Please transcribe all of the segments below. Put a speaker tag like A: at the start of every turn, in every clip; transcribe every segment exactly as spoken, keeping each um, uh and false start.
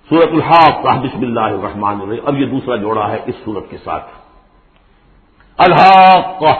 A: سورۃ الحاقہ بسم اللہ الرحمن الرحیم. اب یہ دوسرا جوڑا ہے اس سورت کے ساتھ. الحاقہ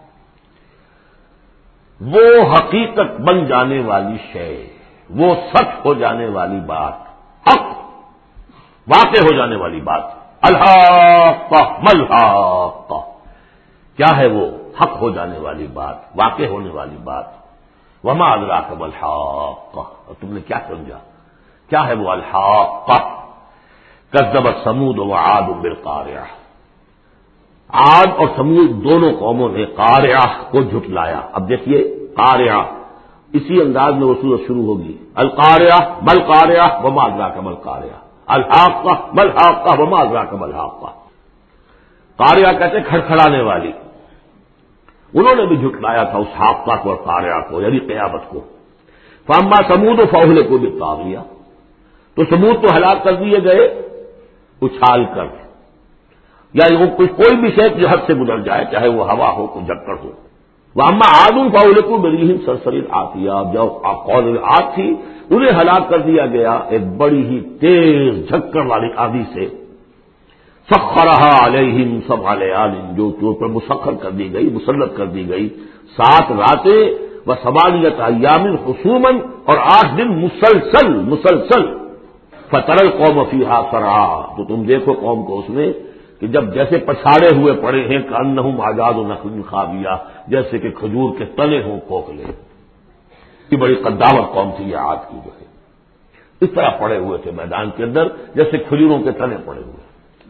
A: وہ حقیقت بن جانے والی شے، وہ سچ ہو جانے والی بات، حق واقع ہو جانے والی بات. الحاقہ ملحاقہ، کیا ہے وہ حق ہو جانے والی بات، واقع ہونے والی بات. وما ادراک ملحاقہ، اور تم نے کیا سمجھا کیا ہے وہ الحاقہ. کذبت ثمود وعاد بالقارعہ، عاد اور سمود دونوں قوموں نے قارعہ کو جھٹلایا. اب دیکھیے قارعہ اسی انداز میں وہ سورت شروع ہوگی. القارعہ مل قارعہ وما ادراک مل قارعہ، الحاقہ مل حاقہ وما ادراک مل حاقہ. قارعہ کہتے کھڑکھڑانے والی، انہوں نے بھی جھٹلایا تھا اس حاقہ کو اور قارعہ کو، یعنی قیامت کو. فاما ثمود فاہلکوا بالطاغیہ، تو ثمود تو ہلاک کر دیے گئے اچھال کر، یا کوئی بھی شے جو حد سے گزر جائے، چاہے وہ ہوا ہو کوئی جھکڑ ہو. واما عاد فاہلکوا بريح صرصر عاتیہ، جب قوم عاد تھی انہیں ہلاک کر دیا گیا ایک بڑی ہی تیز جھکڑ والی آندھی سے. سخرها علیہم سبع لیال، جو ان پر مسخر کر دی گئی، مسلط کر دی گئی سات راتیں و ثمانیۃ ایام حسوما، اور آٹھ دن مسلسل مسلسل. فتر القوم فیہا صرعا، تو تم دیکھو قوم کو اس میں کہ جب جیسے پچھاڑے ہوئے پڑے ہیں، کأنہم اعجاز نخل خاویہ، جیسے کہ کھجور کے تنے ہوں کھوکھلے. یہ بڑی قدامت قوم تھی یہ عاد کی، جو ہے اس طرح پڑے ہوئے تھے میدان کے اندر جیسے کھجوروں کے تنے پڑے ہوئے.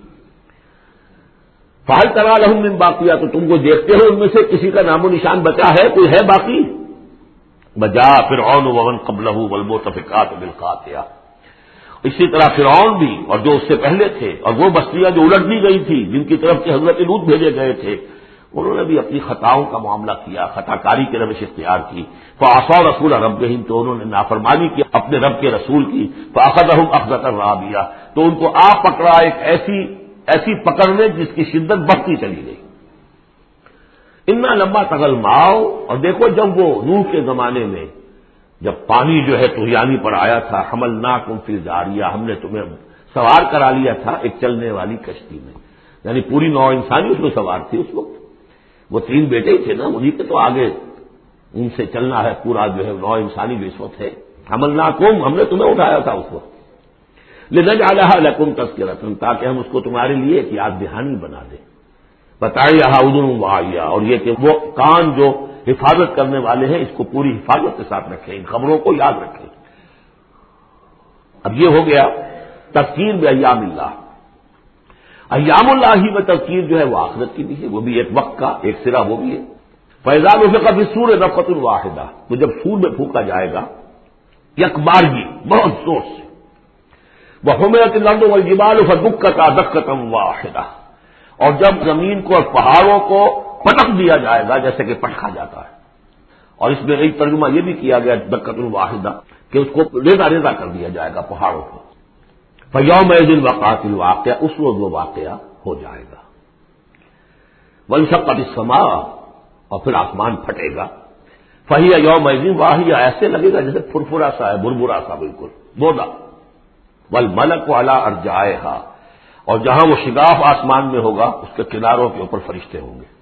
A: فہل تری لہم من باقیہ، تو تم کو دیکھتے ہو ان میں سے کسی کا نام و نشان بچا ہے، کوئی ہے باقی؟ وجاء فرعون ومن قبلہ والمؤتفکات بالخاطئہ، اسی طرح فرعون بھی اور جو اس سے پہلے تھے، اور وہ بستیاں جو الٹ دی گئی تھی جن کی طرف سے حضرت لوط بھیجے گئے تھے، انہوں نے بھی اپنی خطاؤں کا معاملہ کیا، خطا کاری کی روش اختیار کی. فعصوا رسول ربہم، تو انہوں نے نافرمانی کی اپنے رب کے رسول کی. فاخذہم اخذۃ رابیہ، تو ان کو آ پکڑا ایک ایسی ایسی پکڑنے جس کی شدت بڑھتی چلی گئی. انا لما طغى الماء، اور دیکھو جب وہ نوح کے زمانے میں جب پانی جو ہے طغیانی پر آیا تھا، حملناکم فی الجاریہ، ہم نے تمہیں سوار کرا لیا تھا ایک چلنے والی کشتی میں، یعنی پوری نوع انسانی اس میں سوار تھی اس وقت. وہ تین بیٹے ہی تھے نا، انہیں کے تو آگے ان سے چلنا ہے پورا جو ہے نوع انسانی جو اس وقت ہے. حملناکم، ہم نے تمہیں اٹھایا تھا اس وقت. لنجعلها لکم تذکرۃ، تاکہ ہم اس کو تمہارے لیے ایک یاد دہانی بنا دیں. بتائیہا اذن واعیہ، اور یہ کہ وہ کان جو حفاظت کرنے والے ہیں اس کو پوری حفاظت کے ساتھ رکھیں، ان خبروں کو یاد رکھیں. اب یہ ہو گیا تذکیر بایام اللہ. ایام اللہ ہی میں تذکیر جو ہے وہ آخرت کی بھی ہے، وہ بھی ایک وقت کا ایک سرا وہ بھی ہے. فاذا نفخ فی الصور نفخۃ واحدہ، تو جب سور میں پھونکا جائے گا یک بارگی بہت زور سے. وحملت الارض والجبال فدکتا دکۃ واحدہ، اور جب زمین کو اور پہاڑوں کو پٹک دیا جائے گا جیسے کہ پٹکا جاتا ہے. اور اس میں ایک ترجمہ یہ بھی کیا گیا دکۃ واحدہ کہ اس کو ریزہ ریزہ کر دیا جائے گا پہاڑوں کو. فیومئذ وقعت الواقعہ، اس روز وہ واقعہ ہو جائے گا. وانشقت السماء، اور پھر آسمان پھٹے گا. فہی یومئذ واہیہ، ایسے لگے گا جیسے پھرپھرا سا ہے، بربرا سا بالکل بودا. والملک علی ارجائہا، اور جہاں وہ شگاف آسمان میں ہوگا اس کے کناروں کے اوپر فرشتے ہوں گے.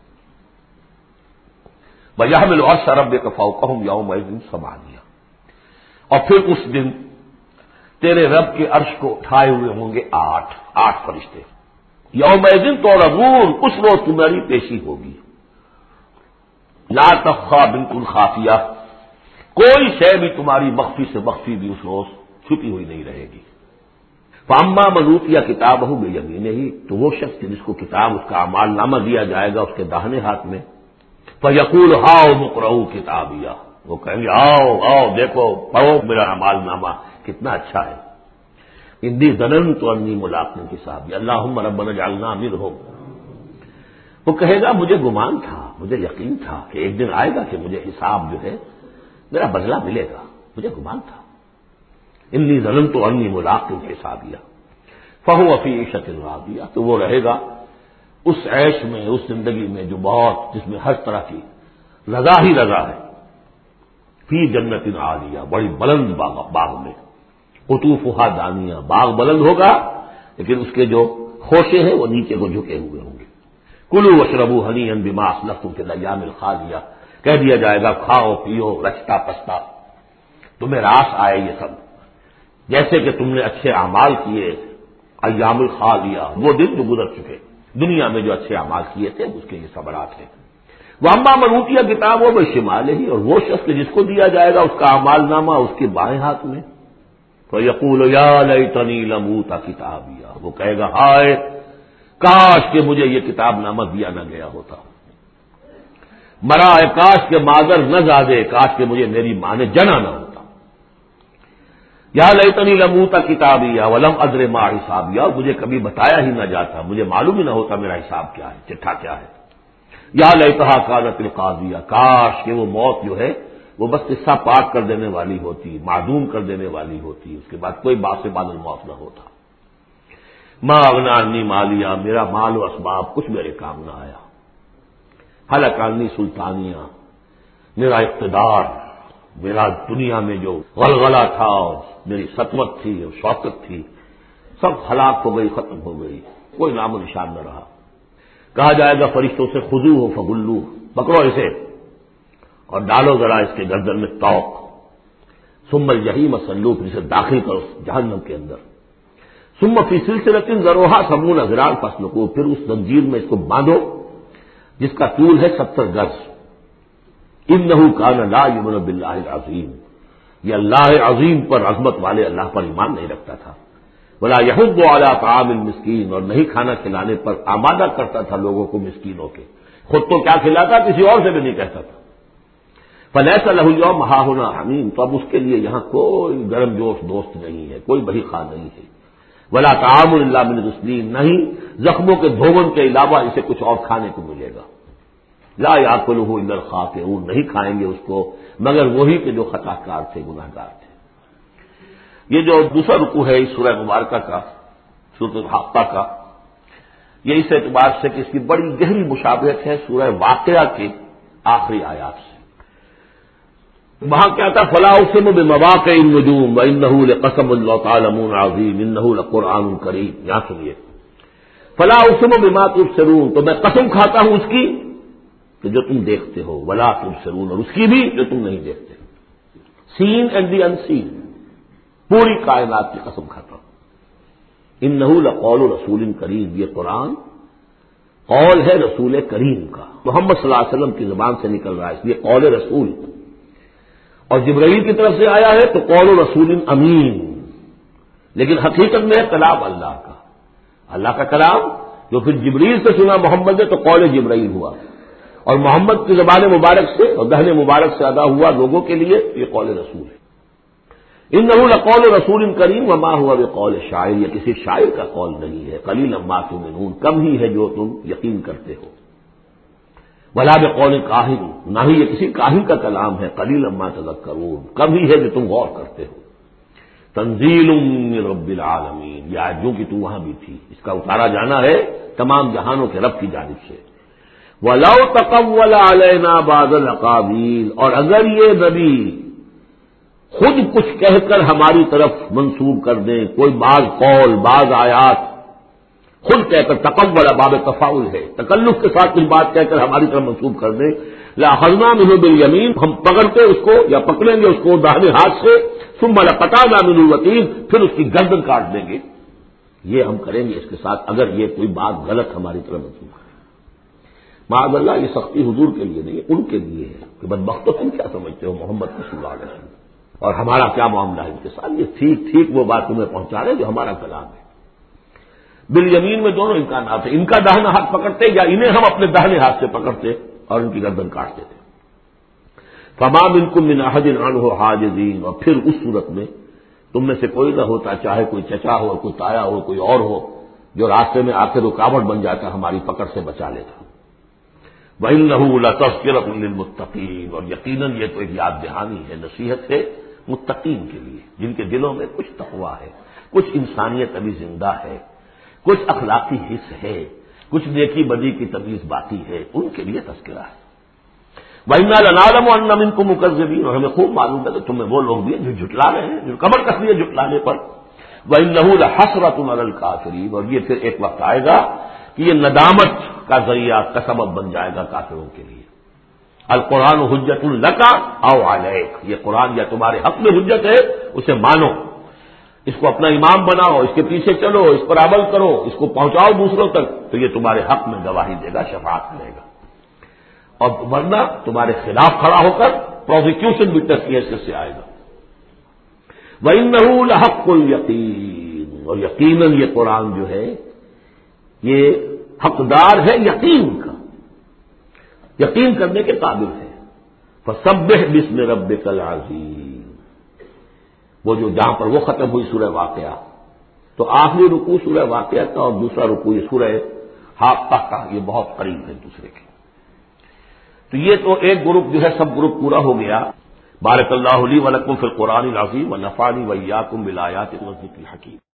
A: وَيَحْمِلُ عَرْشَ رَبِّكَ فَوْقَهُمْ يَوْمَئِذٍ ثَمَانِیَةٌ، اور پھر اس دن تیرے رب کے عرش کو اٹھائے ہوئے ہوں گے آٹھ آٹھ فرشتے. یومئذ تعرضون، اس روز تمہاری پیشی ہوگی. لا تخفی منکم خافیہ، کوئی شے بھی تمہاری مخفی سے مخفی بھی اس روز چھپی ہوئی نہیں رہے گی. فاما من اوتی کتابہ بیمینہ، تو وہ شخص جس کو کتاب اس کا اعمال نامہ دیا جائے گا اس کے داہنے ہاتھ میں. فیقول ہاؤم اقرؤوا کتابیہ، وہ کہیں گے آؤ آؤ دیکھو پڑھو میرا اعمال نامہ کتنا اچھا ہے. انی ظننت انی ملاق حسابی اللہم ربنا اجعلنا منہم. وہ کہے گا مجھے گمان تھا، مجھے یقین تھا کہ ایک دن آئے گا کہ مجھے حساب جو ہے میرا بدلہ ملے گا، مجھے گمان تھا. انی ظننت انی ملاق حسابیہ فہو فی عیشۃ راضیہ، تو وہ رہے گا اس عیش میں، اس زندگی میں جو بہت جس میں ہر طرح کی رضا ہی رضا ہے. فی جنت عالیہ، بڑی بلند باغ, باغ میں. قطوفھا دانیہ، باغ بلند ہوگا لیکن اس کے جو خوشے ہیں وہ نیچے کو جھکے ہوئے ہوں گے۔ کلوا واشربوا ہنیئا بما اسلفتم فی الایام الخالیہ، کہہ دیا جائے گا کھاؤ پیو رچتا پستا، تمہیں راس آئے یہ سب، جیسے کہ تم نے اچھے اعمال کیے ایام الخالیہ، وہ دن جو گزر چکے، دنیا میں جو اچھے اعمال کیے تھے اس کے یہ ثمرات ہیں۔ واما من اوتی کتابہ بشمالہ، اور وہ شخص جس کو دیا جائے گا اس کا اعمال نامہ اس کے بائیں ہاتھ میں، فیقول یا لیتنی لم اوت کتابیہ، وہ کہے گا ہائے کاش کہ مجھے یہ کتاب نامہ دیا نہ گیا ہوتا، مرا ہے کاش کہ مادر نہ زادے، کاش کہ مجھے میری ماں نے جنا نہ ہوتا، یا لیتنی لم اوت کتابیہ ولم ادر ما حسابیہ، مجھے کبھی بتایا ہی نہ جاتا، مجھے معلوم ہی نہ ہوتا میرا حساب کیا ہے، چٹھا کیا ہے، یا لیتہا کانت القاضیہ، کاش کہ وہ موت جو ہے وہ بس قصہ پاک کر دینے والی ہوتی، معدوم کر دینے والی ہوتی، اس کے بعد کوئی باعث بعد الموت نہ ہوتا۔ ما اغنی عنی مالیہ، میرا مال و اسباب کچھ میرے کام نہ آیا، ہلک عنی سلطانیہ، میرا اقتدار، میرا دنیا میں جو غلغلہ تھا اور میری سطوت تھی اور شوکت تھی سب ہلاک ہو گئی، ختم ہو گئی، کوئی نام و نشان نہ رہا۔ کہا جائے گا فرشتوں سے خذوہ فغلوہ، پکڑو اسے اور ڈالو ذرا اس کے گردن میں توق، ثم الجحیم صلوہ، پھر اسے داخل کرو جہنم کے اندر، ثم فی سلسلۃ ذرعها سبعون ذراعا فاسلکوہ، پھر اس زنجیر میں اس کو باندھو جس کا طول ہے ستر گز، انہ کان لا یؤمن باللہ العظیم، یہ اللہ عظیم پر، عظمت والے اللہ پر ایمان نہیں رکھتا تھا، ولا یحض علی طعام المسکین، اور نہیں کھانا کھلانے پر آمادہ کرتا تھا لوگوں کو مسکینوں کے، خود تو کیا کھلاتا کسی اور سے بھی نہیں کہتا تھا۔ فلیس لہ اليوم ہاہنا حمیم، تو اب اس کے لیے یہاں کوئی گرم جوش دوست نہیں ہے، کوئی بڑی خواہ نہیں ہے، ولا طعام الا من غسلین، نہیں زخموں کے دھون کے علاوہ اسے کچھ اور کھانے کو ملے گا، لا یاکلہ الا الخاطئون، نہیں کھائیں گے اس کو مگر وہی کہ جو خطا کار تھے، گناہ گار تھے۔ یہ جو دوسرا رکوع ہے اس سورہ مبارکہ کا، سورۃ الحاقہ کا، یہ اس اعتبار سے کہ اس کی بڑی گہری مشابہت ہے سورہ واقعہ کے آخری آیات سے۔ وہاں کیا تھا، فلا اقسم بمواقع النجوم وانہ لقسم لو تعلمون عظیم انہ لقرآن کریم، یہاں سنیے، فلا اقسم بما تبصرون، تو میں قسم کھاتا ہوں اس کی کہ جو تم دیکھتے ہو، ولا تبصرون، اور اس کی بھی جو تم نہیں دیکھتے، سین اینڈ دی ان سین، پوری کائنات کی قسم کھاتا ہوں۔ انہ لقول رسول کریم، یہ قرآن قول ہے رسول کریم کا، محمد صلی اللہ علیہ وسلم کی زبان سے نکل رہا ہے، اس لیے قول رسول، اور جبرائیل کی طرف سے آیا ہے تو قول رسول امین، لیکن حقیقت میں ہے کلام اللہ کا، اللہ کا کلام جو پھر جبریل سے سنا محمد نے تو قول جبرائیل ہوا، اور محمد کی زبان مبارک سے اور دہن مبارک سے ادا ہوا لوگوں کے لیے، یہ قول رسول ہے۔ انہ لقول رسول کریم وما هو بقول شاعر، یہ کسی شاعر کا قول نہیں ہے، قلیلا ما تؤمنون، کم ہی ہے جو تم یقین کرتے ہو، ولا بقول کاہن، نہ ہی یہ کسی کاہن کا کلام ہے، قلیلا ما تذکرون، کم ہی ہے جو تم غور کرتے ہو۔ تنزیل من رب العالمین، یہ آیتوں کی تو وہاں بھی تھی، اس کا اتارا جانا ہے تمام جہانوں کے رب کی جانب سے۔ وَلَوْ تَقَوَّلَ عَلَيْنَا بَعْضَ الْأَقَاوِيلِ، اور اگر یہ نبی خود کچھ کہہ کر ہماری طرف منسوب کر دیں، کوئی بعض قول بعض آیات خود کہہ کر، تقول باب تفاعل ہے، تکلف کے ساتھ کچھ بات کہہ کر ہماری طرف منسوب کر دیں، لَأَخَذْنَا مِنْهُ بِالْيَمِينِ، ہم پکڑتے اس کو یا پکڑیں گے اس کو داہنے ہاتھ سے، ثُمَّ لَقَطَعْنَا مِنْهُ الْوَتِينَ، پھر اس کی گردن کاٹ دیں گے، یہ ہم کریں گے اس کے ساتھ اگر یہ کوئی بات غلط ہماری طرف منسوب کرے۔ معاذ اللہ، یہ سختی حضور کے لیے نہیں، ان کے لیے ہے کہ بدبختو تم کیا سمجھتے ہو محمد صلی اللہ علیہ وسلم، اور ہمارا کیا معاملہ ہے ان کے ساتھ، یہ ٹھیک ٹھیک وہ بات تمہیں پہنچا رہے جو ہمارا کلام ہے۔ بالیمین میں دونوں امکانات ہیں، ان کا داہنا ہاتھ پکڑتے یا انہیں ہم اپنے داہنے ہاتھ سے پکڑتے اور ان کی گردن کاٹتے تھے۔ فما منکم من احد عنہ حاجزین، اور پھر اس صورت میں تم میں سے کوئی نہ ہوتا، چاہے کوئی چچا ہو، کوئی تایا ہو، کوئی اور ہو، جو راستے میں آ کے رکاوٹ بن جاتا ہماری پکڑ سے بچا لیتا۔ وَإِنَّهُ لَتَذْكِرَةٌ لِّلْمُتَّقِينَ، اور یقیناً یہ تو ایک یاد دہانی ہے، نصیحت ہے متقین کے لیے، جن کے دلوں میں کچھ تقویٰ ہے، کچھ انسانیت ابھی زندہ ہے، کچھ اخلاقی حص ہے، کچھ نیکی بدی کی تمیز باقی ہے، ان کے لیے تذکرہ ہے۔ وَإِنَّا لَنَعْلَمُ أَنَّ مِنكُم مُّكَذِّبِينَ، اور ہمیں خوب معلوم ہے کہ تم میں وہ لوگ بھی ہیں جو جھٹلا رہے ہیں، جو کمر کس لیے جھٹلانے پر۔ وَإِنَّهُ لَحَسْرَةٌ عَلَى الْكَافِرِينَ، اور یہ پھر ایک وقت آئے گا کہ یہ ندامت کا ذریعہ کا سبب بن جائے گا کافروں کے لیے۔ القرآن حجت لک او علیک، یہ قرآن یا تمہارے حق میں حجت ہے، اسے مانو، اس کو اپنا امام بناؤ، اس کے پیچھے چلو، اس پر عمل کرو، اس کو پہنچاؤ دوسروں تک، تو یہ تمہارے حق میں گواہی دے گا، شفاعت کرے گا، اور ورنہ تمہارے خلاف کھڑا ہو کر پروزیکیوشن وٹنس کیسز سے آئے گا۔ وَإِنَّهُ لَحَقُّ الْيَقِينِ، اور یقیناً یہ قرآن جو ہے یہ حقدار ہے یقین کا، یقین کرنے کے قابل ہے۔ فَسَبِّحْ بِاسْمِ رَبِّكَ الْعَظِيمِ، وہ جو جہاں پر وہ ختم ہوئی سورہ واقعہ، تو آخری رکوع سورہ واقعہ کا اور دوسرا رکوع یہ سورہ حاقہ کا، یہ بہت قریب ہے دوسرے کے۔ تو یہ تو ایک گروپ جو ہے سب گروپ پورا ہو گیا۔ بارک اللہ لی و لکم فی القرآن العظیم و نفعنی و ایاکم بالآیات والذکر الحکیم۔